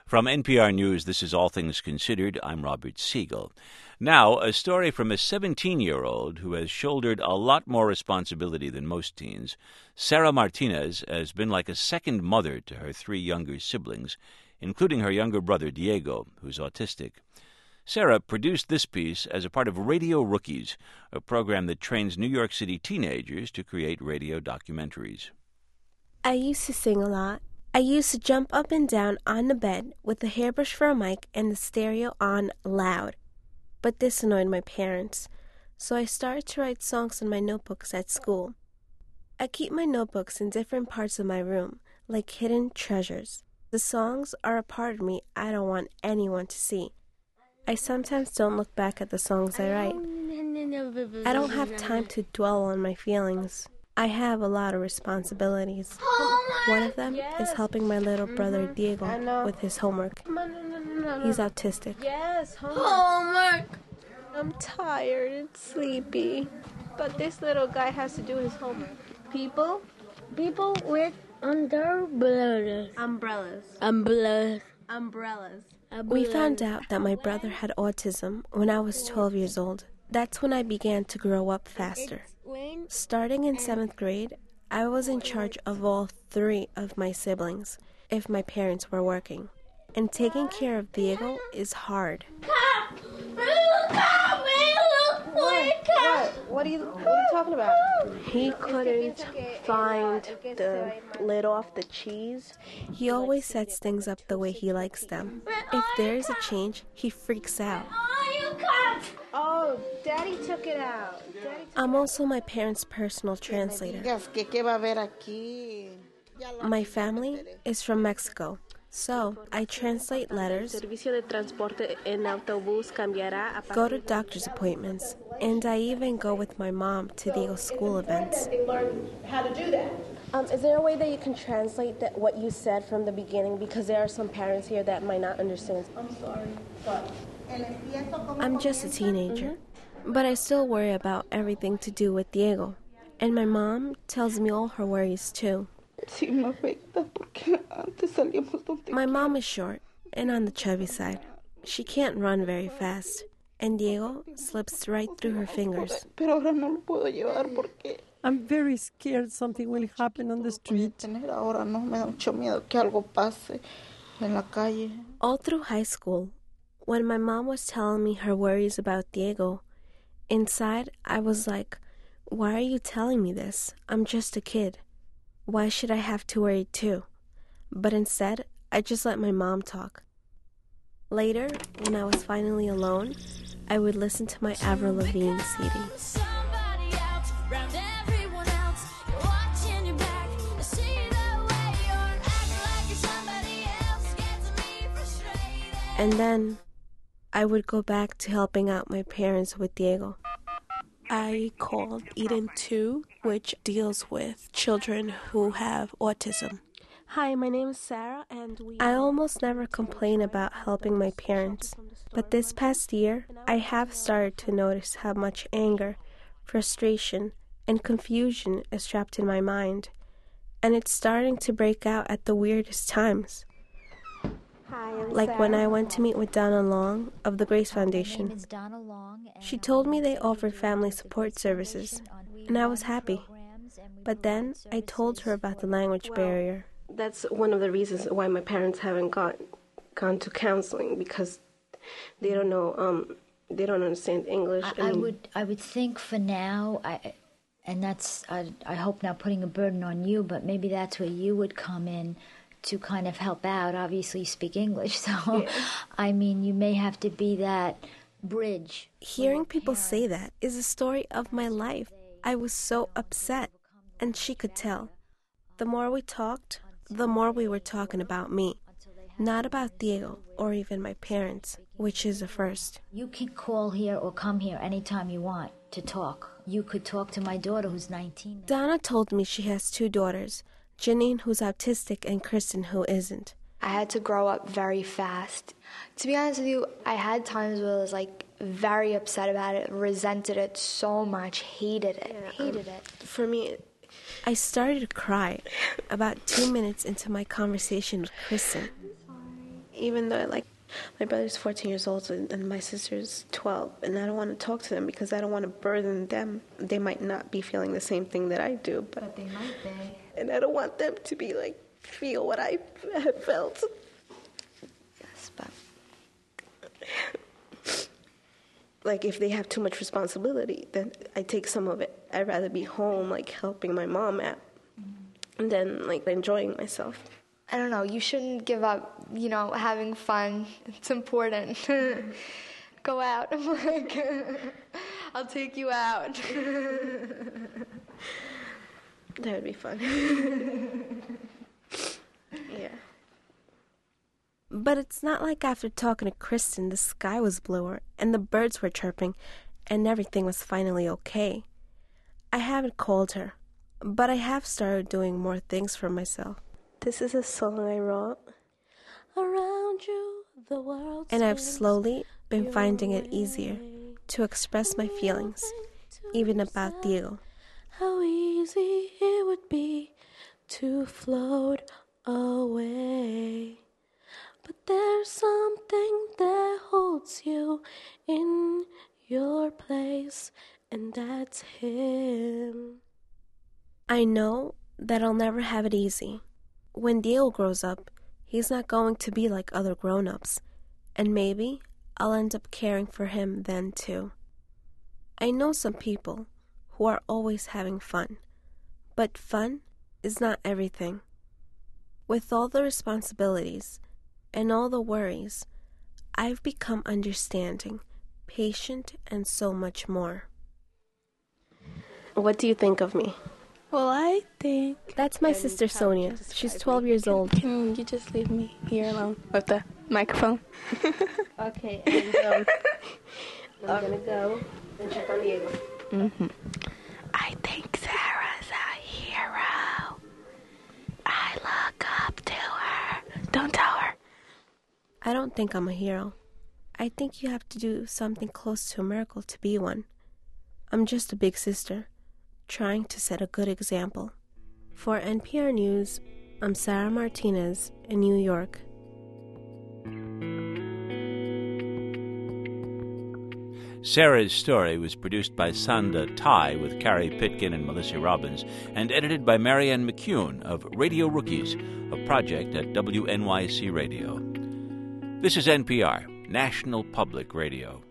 From NPR News, this is All Things Considered. I'm Robert Siegel. Now, a story from a 17-year-old who has shouldered a lot more responsibility than most teens. Sarah Martinez has been like a second mother to her three younger siblings, including her younger brother, Diego, who's autistic. Sarah produced this piece as a part of Radio Rookies, a program that trains New York City teenagers to create radio documentaries. I used to sing a lot. I used to jump up and down on the bed with the hairbrush for a mic and the stereo on loud. But this annoyed my parents, so I started to write songs in my notebooks at school. I keep my notebooks in different parts of my room, like hidden treasures. The songs are a part of me I don't want anyone to see. I sometimes don't look back at the songs I write. I don't have time to dwell on my feelings. I have a lot of responsibilities. One of them is helping my little brother Diego with his homework. He's autistic. Yes, Homework! I'm tired and sleepy, but this little guy has to do his homework. People with umbrellas. We found out that my brother had autism when I was 12 years old. That's when I began to grow up faster. Starting in 7th grade, I was in charge of all three of my siblings, if my parents were working. And taking care of Diego is hard. What are you talking about? He couldn't find the lid off the cheese. He always sets things up the way he likes them. If there is a change, he freaks out. Oh, Daddy took it out. I'm also my parents' personal translator. My family is from Mexico, so I translate letters, go to doctor's appointments, and I even go with my mom to Diego's school events. How to do that? Is there a way that you can translate what you said from the beginning? Because there are some parents here that might not understand. I'm sorry, but... I'm just a teenager, but I still worry about everything to do with Diego. And my mom tells me all her worries too. My mom is short and on the chubby side. She can't run very fast, and Diego slips right through her fingers. I'm very scared something will happen on the street. All through high school, when my mom was telling me her worries about Diego, inside I was like, why are you telling me this? I'm just a kid. Why should I have to worry too? But instead, I just let my mom talk. Later, when I was finally alone, I would listen to my Avril Lavigne CD. And then I would go back to helping out my parents with Diego. I called Eden 2, which deals with children who have autism. Hi, my name is Sarah, and I almost never complain about helping my parents. But this past year, I have started to notice how much anger, frustration, and confusion is trapped in my mind. And it's starting to break out at the weirdest times. Like when I went to meet with Donna Long of the Grace Foundation. She told me they offer family support services, and I was happy. But then I told her about the language barrier. That's one of the reasons why my parents haven't gone to counseling, because they don't know, they don't understand English. I would think for now, I hope not putting a burden on you, but maybe that's where you would come in to kind of help out. Obviously you speak English, so yeah. I mean, you may have to be that bridge. Hearing people say that is a story of my life. I was so upset, and she could tell. The more we talked, the more we were talking about me, not about Diego or even my parents, which is a first. You can call here or come here anytime you want to talk. You could talk to my daughter who's 19. Donna told me she has 2 daughters, Janine, who's autistic, and Kristen, who isn't. I had to grow up very fast. To be honest with you, I had times where I was very upset about it, resented it so much, hated it. For me, I started to cry about 2 minutes into my conversation with Kristen. Even though, like, my brother's 14 years old and my sister's 12, and I don't want to talk to them because I don't want to burden them. They might not be feeling the same thing that I do, But they might be. and I don't want them to be, like, feel what I have felt. Yes, but Like, if they have too much responsibility, then I take some of it. I'd rather be home, like, helping my mom out, than, like, enjoying myself. I don't know, you shouldn't give up, having fun. It's important. Go out. I'm like, I'll take you out. That would be fun. Yeah. But it's not like after talking to Kristen, the sky was bluer, and the birds were chirping, and everything was finally okay. I haven't called her, but I have started doing more things for myself. This is a song I wrote. Around you, the world. And I've slowly been finding it easier to express my feelings, even about Diego. How easy it would be to float away. But there's something that holds you in your place, and that's him. I know that I'll never have it easy. When Diego grows up, he's not going to be like other grown-ups, and maybe I'll end up caring for him then too. I know some people who are always having fun, but fun is not everything. With all the responsibilities and all the worries, I've become understanding, patient, and so much more. What do you think of me? Well, I think... That's my sister Sonia. She's 12 years old. Can you just leave me here alone with the microphone? Okay, and I'm gonna go and check on Diego. I think Sarah's a hero. I look up to her. Don't tell her. I don't think I'm a hero. I think you have to do something close to a miracle to be one. I'm just a big sister, trying to set a good example. For NPR News, I'm Sarah Martinez in New York. Sarah's story was produced by Sanda Tai with Carrie Pitkin and Melissa Robbins and edited by Marianne McCune of Radio Rookies, a project at WNYC Radio. This is NPR, National Public Radio.